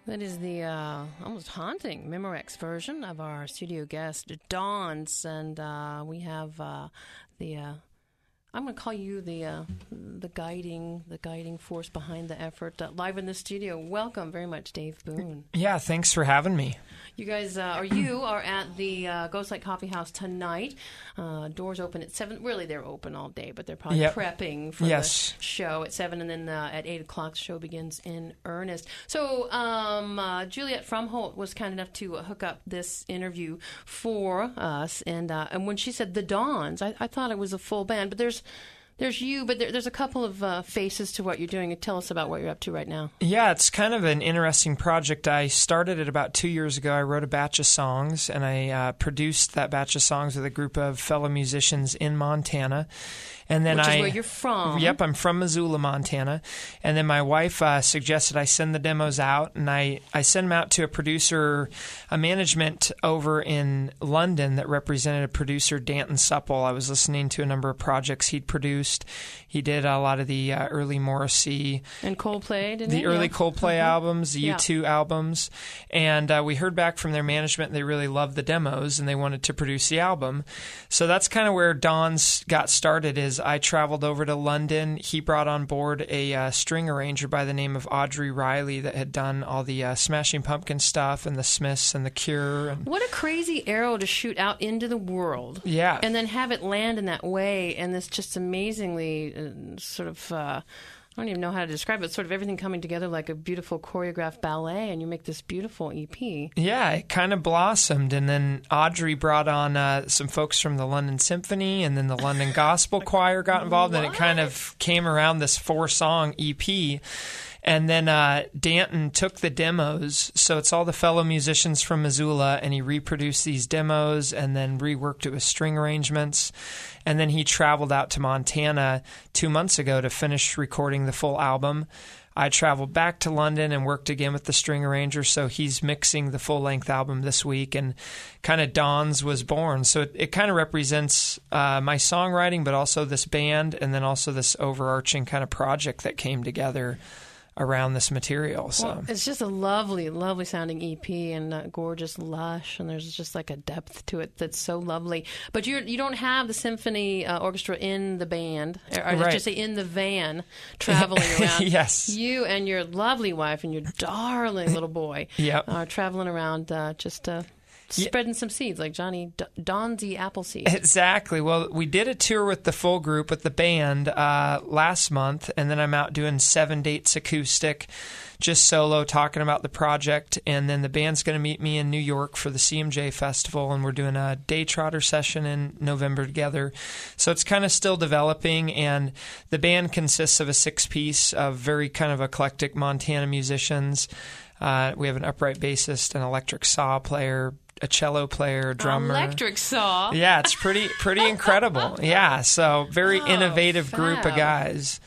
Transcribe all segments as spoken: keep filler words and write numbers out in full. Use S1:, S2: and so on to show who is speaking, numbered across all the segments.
S1: That is the uh, almost haunting Memorex version of our studio guest, Dawn's, and uh, we have uh, the. Uh, I'm going to call you the uh, the guiding the guiding force behind the effort uh, live in the studio. Welcome very much, Dave Boone.
S2: Yeah, thanks for having me.
S1: You guys, uh, or you are at the uh, Ghost Light Coffee House tonight. Uh, doors open at seven. Really, they're open all day, but they're probably
S2: yep.
S1: prepping for
S2: yes.
S1: the show at seven, and then uh, at eight o'clock, the show begins in earnest. So, um, uh, Juliet Frumholt was kind enough to hook up this interview for us, and uh, and when she said the Dawns, I, I thought it was a full band, but there's. There's you, but there, there's a couple of uh, faces to what you're doing. Tell us about what you're up to right now.
S2: Yeah, it's kind of an interesting project. I started it about two years ago. I wrote a batch of songs, and I uh, produced that batch of songs with a group of fellow musicians in Montana. And then
S1: Which
S2: I,
S1: is where you're from.
S2: Yep, I'm from Missoula, Montana. And then my wife uh, suggested I send the demos out, and I, I sent them out to a producer, a management over in London that represented a producer, Danton Supple. I was listening to a number of projects he'd produced. He did a lot of the uh, early Morrissey.
S1: And Coldplay, didn't
S2: The
S1: he?
S2: early
S1: yeah.
S2: Coldplay
S1: mm-hmm.
S2: albums, the U two yeah. albums. And uh, we heard back from their management. They really loved the demos, and they wanted to produce the album. So that's kind of where Dawn's got started, is I traveled over to London. He brought on board a uh, string arranger by the name of Audrey Riley that had done all the uh, Smashing Pumpkin stuff and the Smiths and the Cure. And
S1: what a crazy arrow to shoot out into the world.
S2: Yeah.
S1: And then have it land in that way, and this just amazingly uh, sort of... Uh, I don't even know how to describe it. It's sort of everything coming together like a beautiful choreographed ballet, and you make this beautiful E P.
S2: Yeah, it kind of blossomed, and then Audrey brought on uh, some folks from the London Symphony, and then the London Gospel Choir got involved,
S1: what?
S2: and it kind of came around this four-song E P. And then uh, Danton took the demos, so it's all the fellow musicians from Missoula, and he reproduced these demos and then reworked it with string arrangements. And then he traveled out to Montana two months ago to finish recording the full album. I traveled back to London and worked again with the string arranger, so he's mixing the full-length album this week, and kind of Dawn's was born. So it, it kind of represents uh, my songwriting, but also this band, and then also this overarching kind of project that came together around this material. So
S1: well, it's just a lovely, lovely sounding E P, and uh, gorgeous, lush, and there's just like a depth to it that's so lovely. But you you don't have the symphony uh, orchestra in the band, or, or
S2: right.
S1: just say in the van traveling around.
S2: Yes.
S1: You and your lovely wife and your darling little boy
S2: yep.
S1: are traveling around uh, just uh, spreading some seeds like Johnny D- Donsy Appleseed.
S2: Exactly. Well, we did a tour with the full group, with the band, uh, last month, and then I'm out doing seven dates acoustic, just solo, talking about the project, and then the band's going to meet me in New York for the C M J Festival, and we're doing a day trotter session in November together. So it's kind of still developing, and the band consists of a six-piece of very kind of eclectic Montana musicians. Uh, we have an upright bassist, an electric saw player, a cello player, a drummer.
S1: Electric saw.
S2: Yeah, it's pretty pretty incredible. Yeah, so very
S1: oh,
S2: innovative
S1: fab.
S2: group of guys.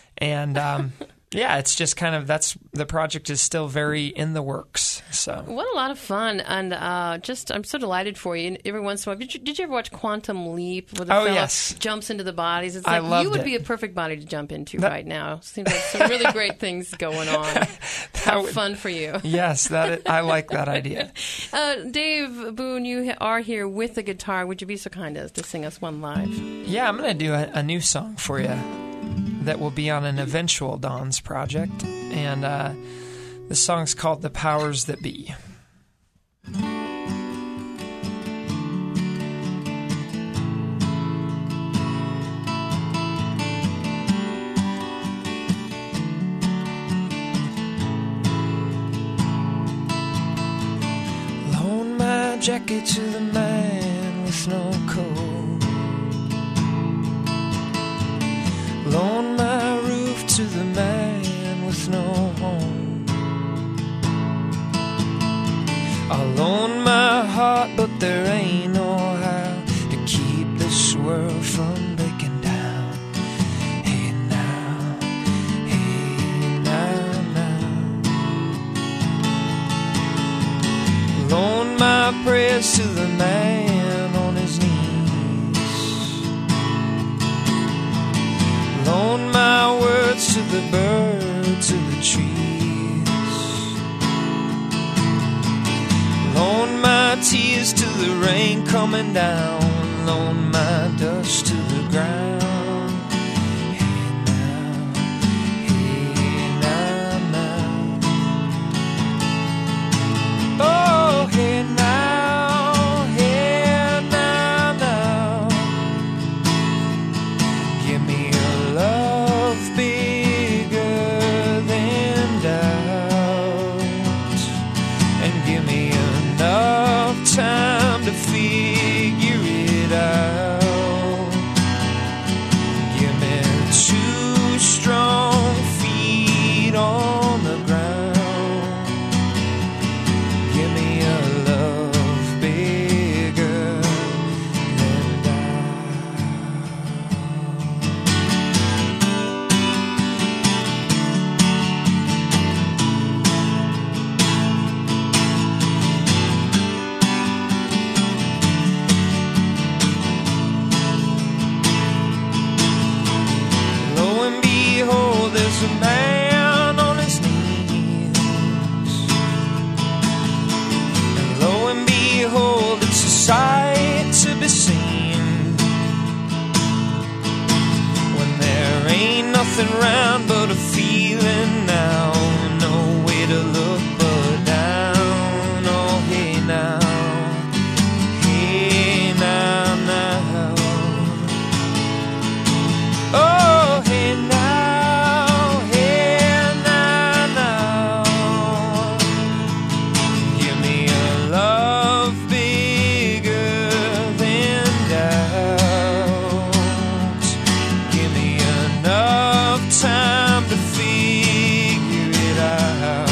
S2: And um, yeah, it's just kind of, that's, the project is still very in the works. So
S1: what a lot of fun, and uh, just I'm so delighted for you. And every once in a while, did you, did you ever watch Quantum Leap, where the
S2: oh,
S1: fella
S2: yes.
S1: jumps into the bodies? It's
S2: I
S1: like
S2: loved
S1: you would
S2: it.
S1: be a perfect body to jump into
S2: that,
S1: right now. Seems like some really great things going on. Have
S2: would,
S1: fun for you.
S2: Yes, that is, I like that idea.
S1: Uh, Dave Boone, you are here with the guitar. Would you be so kind as to sing us one live?
S2: Yeah, I'm going to do a, a new song for you that will be on an eventual Dawn's project. And uh, the song's called The Powers That Be. Loan my jacket to the man with no coat. Loan my roof to the man with no home. I loan my heart, but there ain't no how to keep this world from breaking down. Hey now, hey now, now. Loan my prayers to the man on his knees. Loan my words to the birds of the trees. the rain coming down, blowing my dust to the ground. Hey now, hey now, now. Oh, hey now, hey now, now. Give me a love bigger than doubt, and give me enough time to figure it out. Give me two strong feet on the ground. Give me a love bigger than doubt. Lo and behold, there's a man on his knees. And lo and behold, it's a sight to be seen. When there ain't nothing round but a feeling now, no way to look but down. Oh, hey now, hey now, now. Oh, hey now, hey now, now. Give me a love bigger than doubt. Give me enough time to figure it out.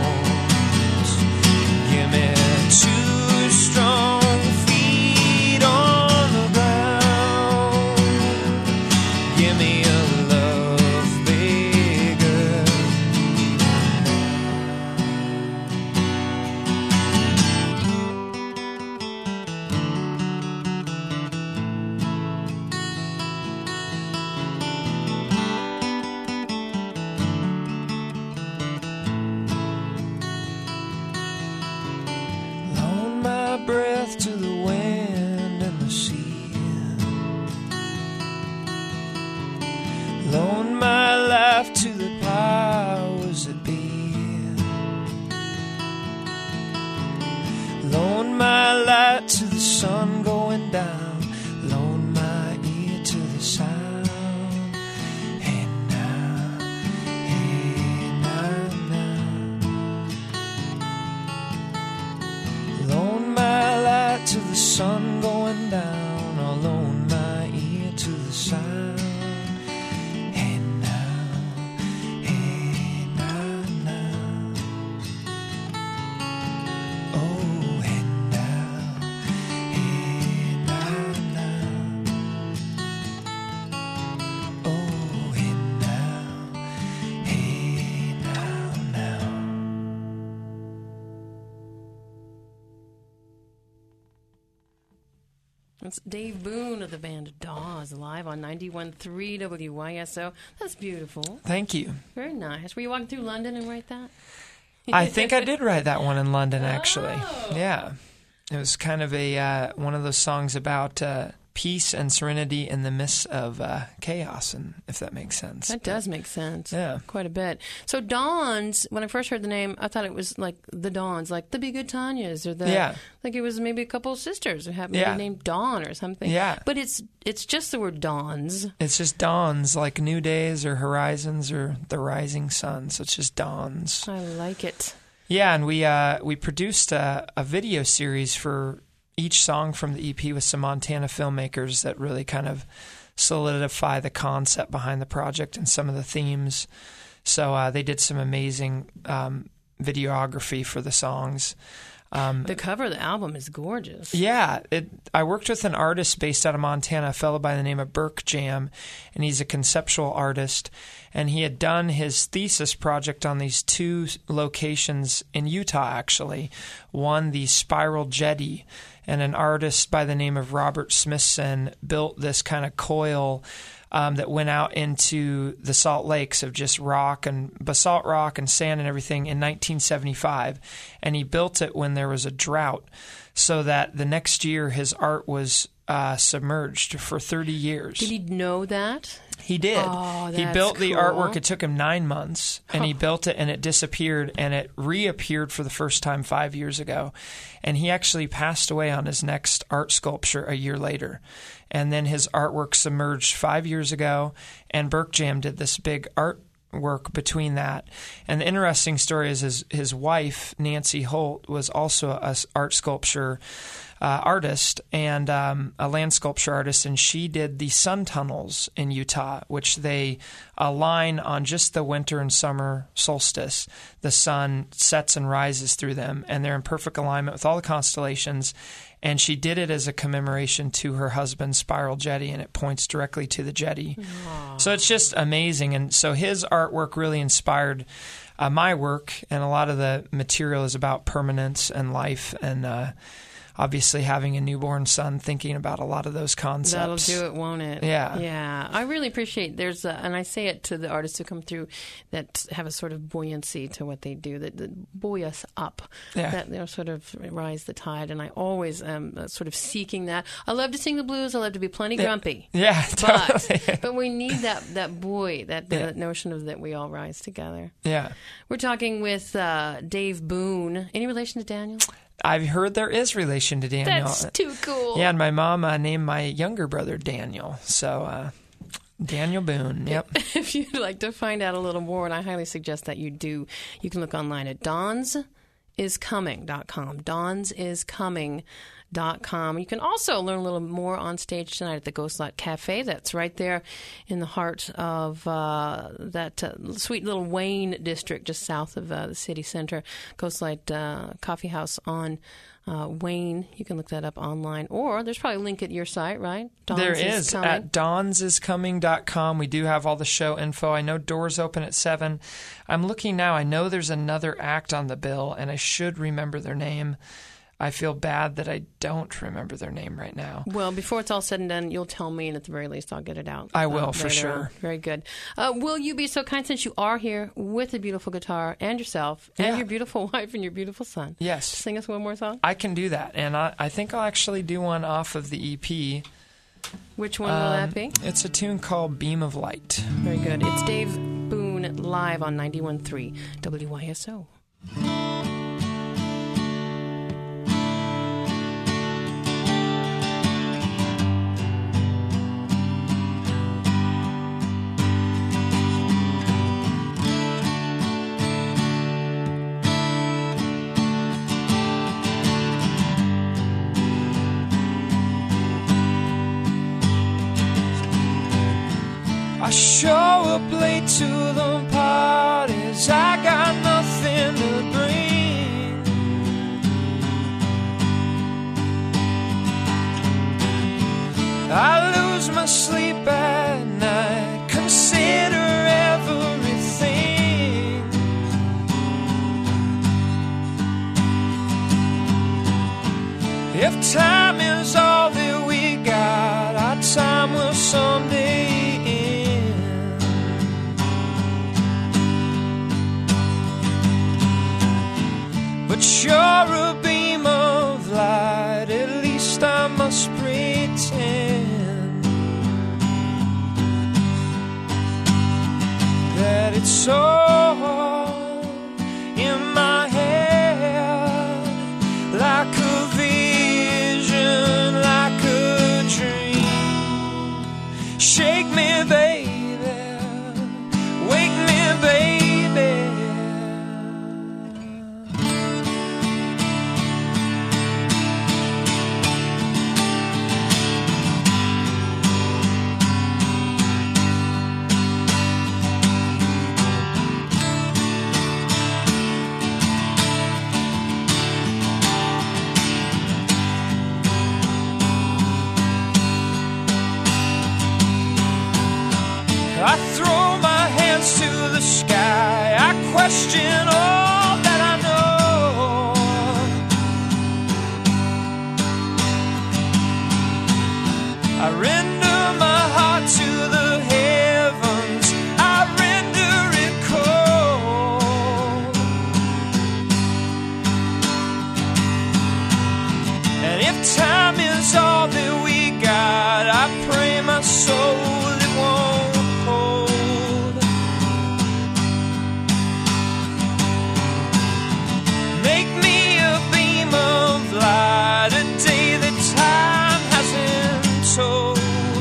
S2: Give me two strong feet on the ground. Give me a love bigger. Loan my breath to the wind and the sea. Loan my life to the powers that be. Loan my light to the sun going down. Loan my ear to the sound. Hey now, hey now, now. Loan my light to the sun going down. Or loan my ear to the sound. Hey now, hey now, now. Oh, hey now, hey now, now. Oh, hey now, hey now, now.
S1: That's Dave Boone of the band Dawes, live on ninety-one point three W Y S O. That's beautiful.
S2: Thank you.
S1: Very nice. Were you walking through London and write that?
S2: I think I did write that one in London, actually.
S1: Oh.
S2: Yeah. It was kind of a uh, one of those songs about uh, peace and serenity in the midst of uh, chaos, and if that makes sense.
S1: That does make sense.
S2: Yeah.
S1: Quite a bit. So Dawes, when I first heard the name, I thought it was like the Dawns, like the Be Good Tanyas, or the
S2: Yeah.
S1: like it was maybe a couple of sisters who happened to
S2: Yeah.
S1: be named Dawn or something.
S2: Yeah.
S1: But it's it's just the word Dawns.
S2: It's just dawns, like new days or horizons or the rising sun. So it's just dawns.
S1: I like it.
S2: Yeah, and we uh, we produced a, a video series for each song from the E P with some Montana filmmakers that really kind of solidify the concept behind the project and some of the themes. So uh, they did some amazing um, videography for the songs. Um,
S1: The cover of the album is gorgeous.
S2: Yeah, it, I worked with an artist based out of Montana, a fellow by the name of Burke Jam, and he's a conceptual artist. And he had done his thesis project on these two locations in Utah, actually. One, the Spiral Jetty, and an artist by the name of Robert Smithson built this kind of coil um, that went out into the Salt Lakes of just rock and basalt rock and sand and everything in nineteen seventy-five. And he built it when there was a drought so that the next year his art was uh, submerged for thirty years.
S1: Did he know that?
S2: He did.
S1: Oh,
S2: he
S1: that's
S2: built the
S1: cool.
S2: artwork. It took him nine months, and he built it, and it disappeared, and it reappeared for the first time five years ago. And he actually passed away on his next art sculpture a year later. And then his artwork submerged five years ago, and Burke Jam did this big art work between that. And the interesting story is his, his wife, Nancy Holt, was also an art sculpture uh, artist and um, a land sculpture artist, and she did the sun tunnels in Utah, which they align on just the winter and summer solstice. The sun sets and rises through them, and they're in perfect alignment with all the constellations. And she did it as a commemoration to her husband's spiral jetty, and it points directly to the jetty. Aww. So it's just amazing. And so his artwork really inspired uh, my work, and a lot of the material is about permanence and life and uh, obviously having a newborn son, thinking about a lot of those concepts.
S1: That'll do it, won't it?
S2: Yeah.
S1: Yeah. I really appreciate there's, a, and I say it to the artists who come through that have a sort of buoyancy to what they do, that, that buoy us up,
S2: yeah.
S1: that they'll sort of rise the tide. And I always am uh, sort of seeking that. I love to sing the blues. I love to be plenty grumpy.
S2: Yeah, totally.
S1: But, but we need that, that buoy, that,
S2: yeah.
S1: that notion of that we all rise together.
S2: Yeah.
S1: We're talking with uh, Dave Boone. Any relation to Daniel?
S2: I've heard there is relation to Daniel.
S1: That's too cool.
S2: Yeah, and my mom uh, named my younger brother Daniel. So, uh, Daniel Boone, yep.
S1: If you'd like to find out a little more, and I highly suggest that you do, you can look online at dons is coming dot com. dons is coming dot com. You can also learn a little more on stage tonight at the Ghostlight Cafe. That's right there in the heart of uh, that uh, sweet little Wayne district, just south of uh, the city center. Ghostlight uh, Coffee House on uh, Wayne. You can look that up online, or there's probably a link at your site, right? Dons
S2: there
S1: is,
S2: is at dons is coming dot com. We do have all the show info. I know doors open at seven. I'm looking now. I know there's another act on the bill, and I should remember their name. I feel bad that I don't remember their name right now.
S1: Well, before it's all said and done, you'll tell me, and at the very least, I'll get it out.
S2: I will,
S1: uh,
S2: for sure.
S1: On. Very good. Uh, will you be so kind, since you are here with a beautiful guitar and yourself
S2: yeah.
S1: and your beautiful wife and your beautiful son?
S2: Yes.
S1: Sing us one more song?
S2: I can do that, and I, I think I'll actually do one off of the E P.
S1: Which one
S2: um,
S1: will that be?
S2: It's a tune called Beam of Light.
S1: Very good. It's Dave Boone live on ninety-one point three W Y S O.
S2: I show up late to the parties, I got nothing to bring. I lose my sleep at night, consider everything. If time is all that we got, our time will someday end. But you're a beam of light, at least I must pretend that it's all in my head, like a vision, like a dream. Shake me, baby, wake me, baby. make me a beam of light, a day that time hasn't told.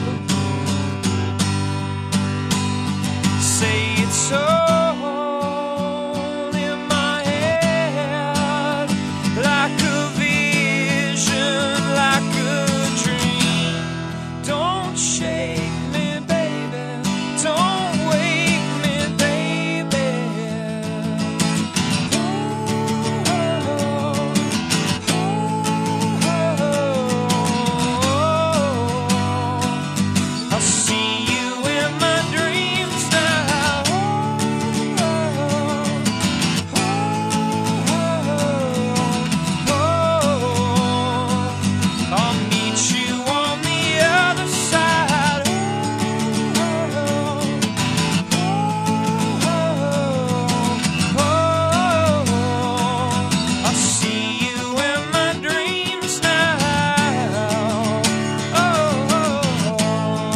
S2: Say it's all in my head, like a vision, like a dream. Don't shake me, baby, don't wake me, baby. Oh, oh, oh, oh. I'll see you in my dreams now. Oh, oh, oh, oh. I'll meet you on the other side. Oh, oh, oh, oh. I'll see you in my dreams now. Oh, oh, oh.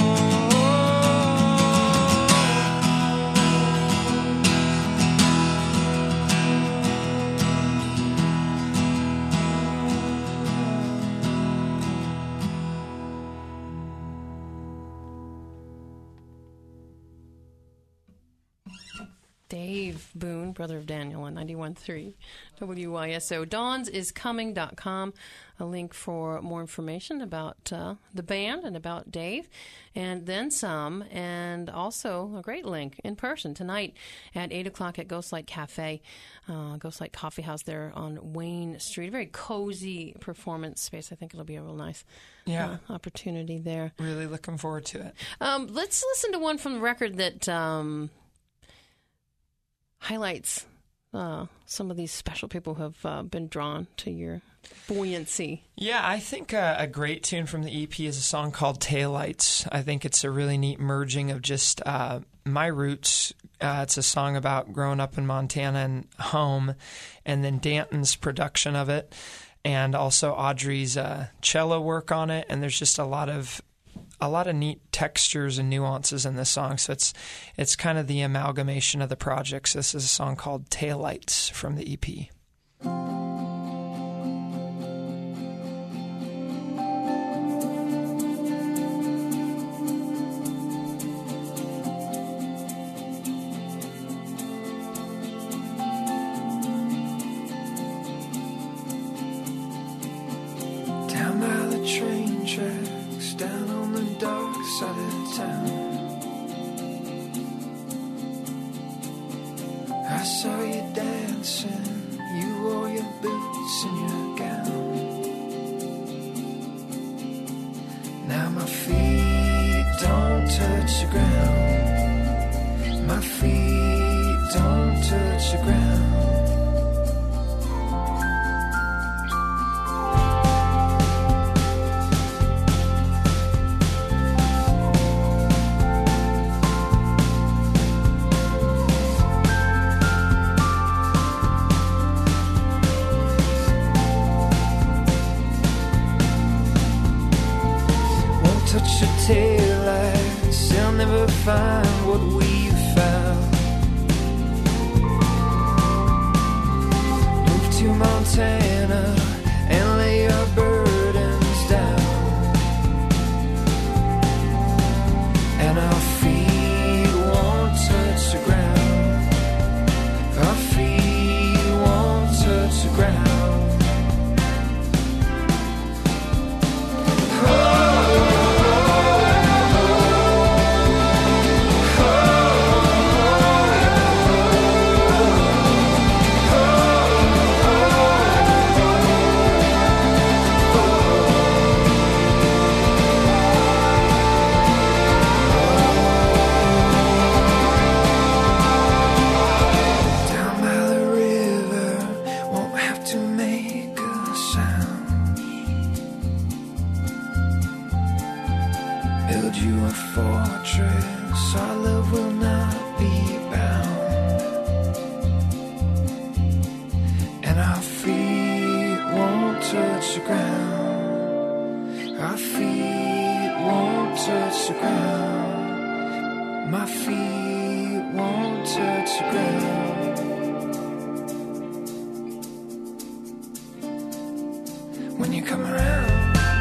S1: Dave Boone, brother of Daniel, on ninety-one point three W Y S O. Dawns is coming dot com, a link for more information about uh, the band and about Dave, and then some, and also a great link in person tonight at eight o'clock at Ghostlight Cafe, uh, Ghostlight Coffee House there on Wayne Street. A very cozy performance space. I think it'll be a real nice
S2: Yeah.
S1: uh, opportunity there.
S2: Really looking forward to it.
S1: Um, let's listen to one from the record that um, highlights uh, some of these special people who have uh, been drawn to your buoyancy.
S2: Yeah, I think uh, a great tune from the E P is a song called Taillights. I think it's a really neat merging of just uh, my roots. Uh, it's a song about growing up in Montana and home, and then Danton's production of it, and also Audrey's uh, cello work on it. And there's just a lot of a lot of neat textures and nuances in this song. So it's it's kind of the amalgamation of the projects. This is a song called Taillights from the E P.
S3: Down by the train tracks, down on the dark side of town, I saw you dancing, you wore your boots and your gown. Now my feet don't touch the ground, my feet don't touch the ground. Touch your taillights, they'll never find what we found. Move to Montana and lay your burdens down, and our feet won't touch the ground. Our feet won't touch the ground. Build you a fortress, our love will not be bound, and our feet won't touch the ground. Our feet won't touch the ground. My feet won't touch the ground. when you come around.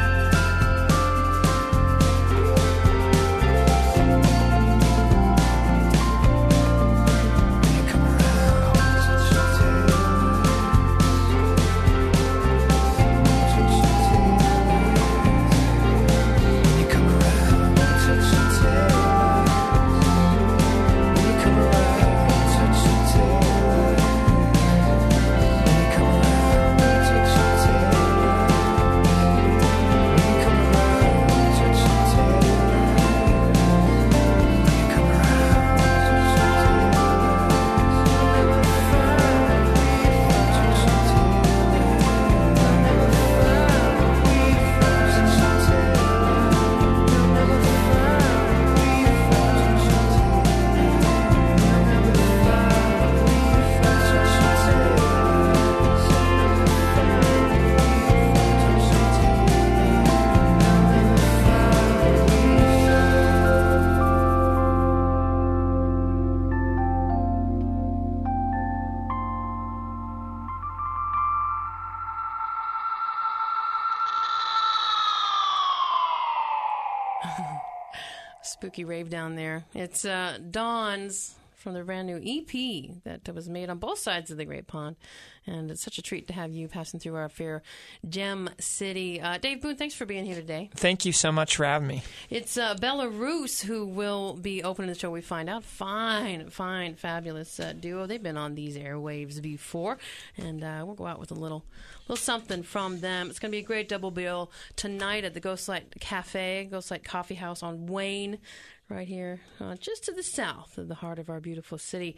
S1: Spooky rave down there. It's uh, Dawn's from the brand new E P that was made on both sides of the Great Pond. And it's such a treat to have you passing through our fair, Gem City. Uh, Dave Boone, thanks for being here today.
S2: Thank you so much for having me.
S1: It's uh, Belarus who will be opening the show. We find out. Fine, fine, fabulous uh, duo. They've been on these airwaves before. And uh, we'll go out with a little little something from them. It's going to be a great double bill tonight at the Ghostlight Cafe, Ghostlight Coffee House on Wayne, right here, uh, just to the south of the heart of our beautiful city.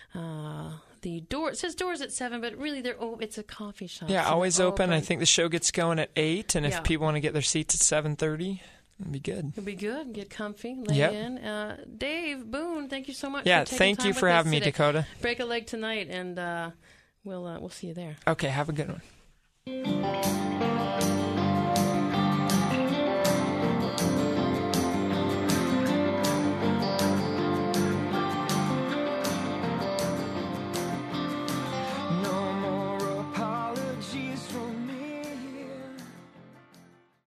S1: Uh, the door, it says doors at seven, but really they're oh, it's a coffee shop.
S2: Yeah,
S1: so
S2: always open.
S1: open.
S2: I think the show gets going at eight, and if
S1: Yeah.
S2: people want to get their seats at seven thirty, it'd be good.
S1: It'll be good. Get comfy, lay
S2: Yep.
S1: in. Uh, Dave Boone, thank you so much.
S2: Yeah,
S1: for taking
S2: thank
S1: time
S2: you
S1: with
S2: for
S1: us
S2: having me,
S1: today.
S2: Dakota.
S1: Break a leg tonight, and uh, we'll uh, we'll see you there.
S2: Okay, have a good one.